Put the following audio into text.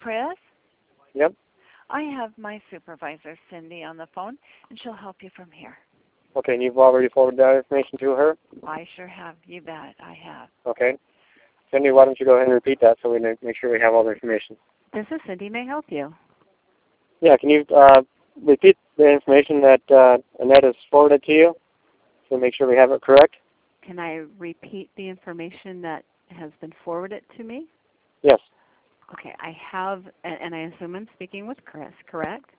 Chris, Yep. I have my supervisor, Cindy, on the phone, and she'll help you from here. Okay, and you've already forwarded that information to her? I sure have. You bet, I have. Okay. Cindy, why don't you go ahead and repeat that so we make sure we have all the information? This is Cindy. May I help you? Yeah, can you repeat the information that Annette has forwarded to you so make sure we have it correct? Can I repeat the information that has been forwarded to me? Yes. Okay, I have, and I assume I'm speaking with Chris, correct?